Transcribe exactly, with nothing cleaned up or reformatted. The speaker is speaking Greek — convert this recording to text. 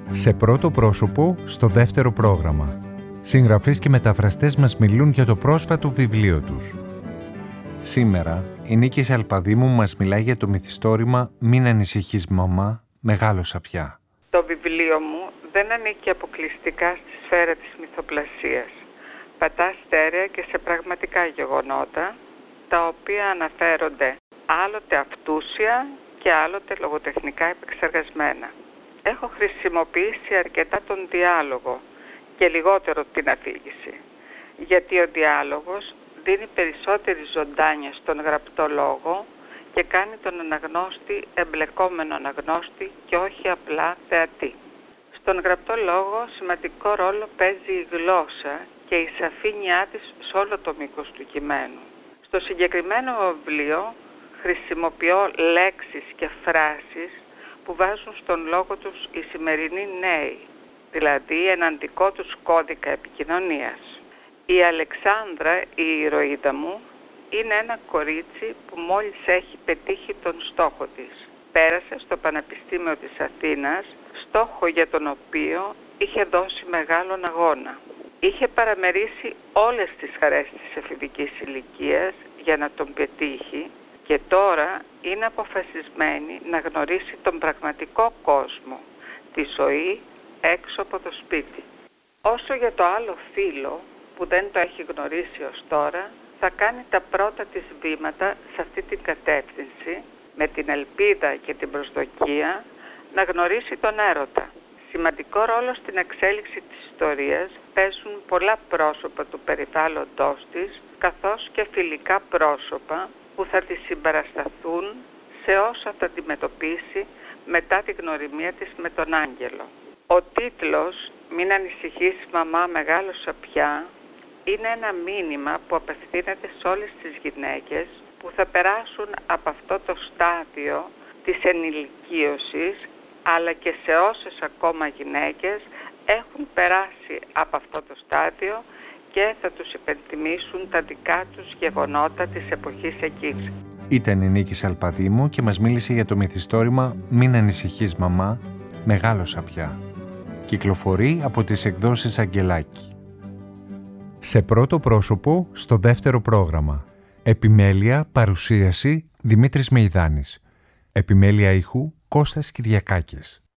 Σε πρώτο πρόσωπο, στο δεύτερο πρόγραμμα. Συγγραφείς και μεταφραστές μας μιλούν για το πρόσφατο βιβλίο τους. Σήμερα, η Νίκη Σαλπαδήμου μας μιλάει για το μυθιστόρημα «Μην ανησυχείς μαμά, μεγάλωσα πια». Το βιβλίο μου δεν ανήκει αποκλειστικά στη σφαίρα της μυθοπλασίας. Πατά στέρεα και σε πραγματικά γεγονότα, τα οποία αναφέρονται άλλοτε αυτούσια και άλλοτε λογοτεχνικά επεξεργασμένα. Έχω χρησιμοποιήσει αρκετά τον διάλογο και λιγότερο την αφήγηση, γιατί ο διάλογος δίνει περισσότερη ζωντάνια στον γραπτό λόγο και κάνει τον αναγνώστη εμπλεκόμενο αναγνώστη και όχι απλά θεατή. Στον γραπτό λόγο σημαντικό ρόλο παίζει η γλώσσα και η σαφήνειά της σε όλο το μήκος του κειμένου. Στο συγκεκριμένο βιβλίο χρησιμοποιώ λέξεις και φράσεις που βάζουν στον λόγο τους οι σημερινοί νέοι, δηλαδή έναν δικό τους κώδικα επικοινωνίας. Η Αλεξάνδρα, η ηρωίδα μου, είναι ένα κορίτσι που μόλις έχει πετύχει τον στόχο της. Πέρασε στο Πανεπιστήμιο της Αθήνας, στόχο για τον οποίο είχε δώσει μεγάλον αγώνα. Είχε παραμερίσει όλες τις χαρές της εφηβικής ηλικίας για να τον πετύχει και τώρα είναι αποφασισμένη να γνωρίσει τον πραγματικό κόσμο, τη ζωή έξω από το σπίτι. Όσο για το άλλο φύλο που δεν το έχει γνωρίσει ως τώρα, θα κάνει τα πρώτα της βήματα σε αυτή την κατεύθυνση με την ελπίδα και την προσδοκία να γνωρίσει τον έρωτα. Σημαντικό ρόλο στην εξέλιξη της ιστορίας παίζουν πολλά πρόσωπα του περιβάλλοντός της, καθώς και φιλικά πρόσωπα που θα τη συμπαρασταθούν σε όσα θα αντιμετωπίσει μετά τη γνωριμία της με τον άγγελο. Ο τίτλος «Μην ανησυχείς μαμά, μεγάλωσα πια» είναι ένα μήνυμα που απευθύνεται σε όλες τις γυναίκες που θα περάσουν από αυτό το στάδιο της ενηλικίωσης, αλλά και σε όσες ακόμα γυναίκες έχουν περάσει από αυτό το στάδιο και θα τους υπενθυμίσουν τα δικά τους γεγονότα της εποχής εκείνης. Ήταν η Νίκη Σαλπαδήμου και μας μίλησε για το μυθιστόρημα «Μην ανησυχείς μαμά, μεγάλωσα πια». Κυκλοφορεί από τις εκδόσεις Αγγελάκη. Σε πρώτο πρόσωπο, στο δεύτερο πρόγραμμα. Επιμέλεια, παρουσίαση, Δημήτρης Μεϊδάνης. Επιμέλεια ήχου, Κώστας Κυριακάκης.